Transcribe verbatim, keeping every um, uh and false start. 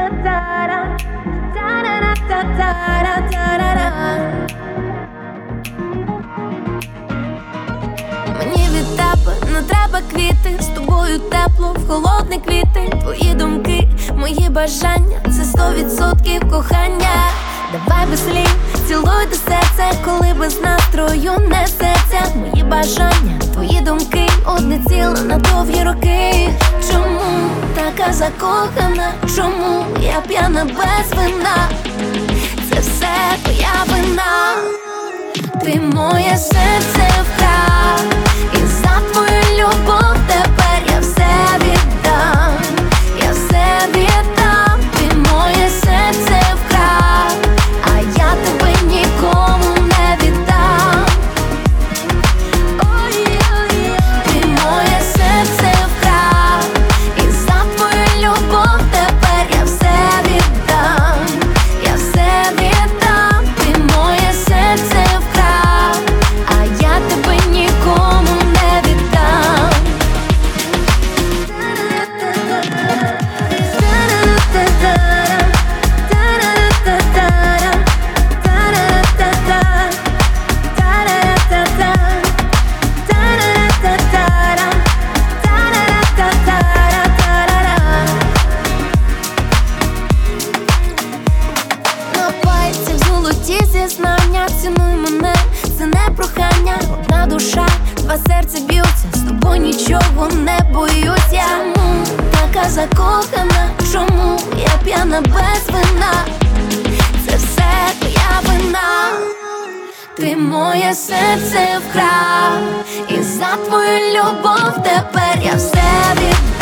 Мені від тебе не треба квіти, з тобою тепло в холодні квіти. Твої думки, мої бажання, це сто відсотків кохання. Давай без слів, цілуй до серця, коли без настрою несеться. Мої бажання, твої думки, одне ціле на довгі роки. Чому така закохана? Чому я п'яна без вина? Це все твоя вина. Ти моє серце вкрав, і за твою любов тепер я все віддам, я все віддам. Ти моє серце вкрав, а я тебе нікому не віддам. Ой-ой-ой. Ти моє серце вкрав, і за твою любов тепер я все віддам, я все віддам. Ти моє серце вкрав, а я тебе нікому не віддам. На пальцях золоті зізнання, цінуй мене, це не прохання. Одна душа, два серця б'ються, з тобою нічого не боюся. Чому така закохана? Чому я п'яна без вина? Це все твоя вина. Ти моє серце вкрав, і за твою любов тепер я все віддам.